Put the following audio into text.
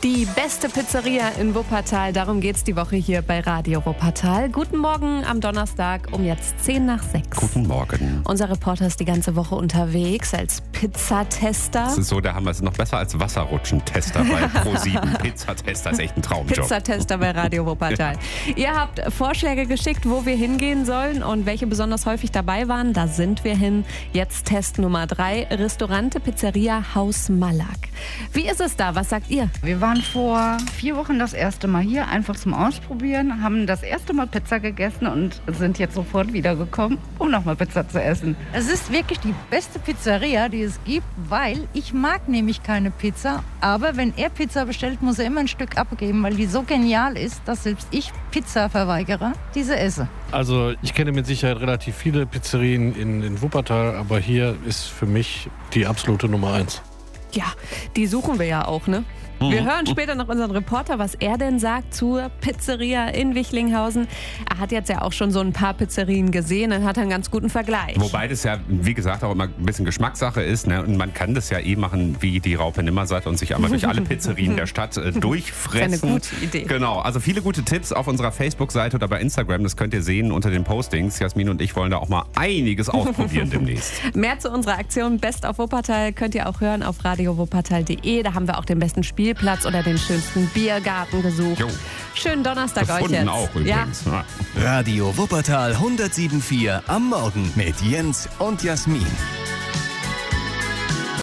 Die beste Pizzeria in Wuppertal, darum geht's die Woche hier bei Radio Wuppertal. Guten Morgen am Donnerstag um jetzt 5:10. Guten Morgen. Unser Reporter ist die ganze Woche unterwegs als Pizzatester. Das ist so, da haben wir es noch besser als Wasserrutschentester bei Pro7. Pizzatester ist echt ein Traumjob. Pizzatester bei Radio Wuppertal. Ihr habt Vorschläge geschickt, wo wir hingehen sollen und welche besonders häufig dabei waren. Da sind wir hin. Jetzt Test Nummer 3, Restaurante Pizzeria Haus Mallack. Wie ist es da? Was sagt ihr? Wir waren vor 4 Wochen das erste Mal hier, einfach zum Ausprobieren, haben das erste Mal Pizza gegessen und sind jetzt sofort wiedergekommen, um nochmal Pizza zu essen. Es ist wirklich die beste Pizzeria, die es gibt, weil ich mag nämlich keine Pizza. Aber wenn er Pizza bestellt, muss er immer ein Stück abgeben, weil die so genial ist, dass selbst ich Pizza-Verweigerer diese esse. Also ich kenne mit Sicherheit relativ viele Pizzerien in Wuppertal, aber hier ist für mich die absolute Nummer 1. Ja, die suchen wir ja auch, ne? Wir hören später noch unseren Reporter, was er denn sagt zur Pizzeria in Wichlinghausen. Er hat jetzt ja auch schon so ein paar Pizzerien gesehen und hat einen ganz guten Vergleich. Wobei das ja, wie gesagt, auch immer ein bisschen Geschmackssache ist. Ne? Und man kann das ja machen wie die Raupe Nimmersatt und sich einmal durch alle Pizzerien der Stadt durchfressen. Das ist eine gute Idee. Genau, also viele gute Tipps auf unserer Facebook-Seite oder bei Instagram. Das könnt ihr sehen unter den Postings. Jasmin und ich wollen da auch mal einiges ausprobieren demnächst. Mehr zu unserer Aktion Best of Wuppertal könnt ihr auch hören auf radiowuppertal.de. Da haben wir auch den besten Spielplatz oder den schönsten Biergarten gesucht. Jo. Schönen Donnerstag euch jetzt. Auch übrigens. Ja. Radio Wuppertal 107.4 am Morgen mit Jens und Jasmin.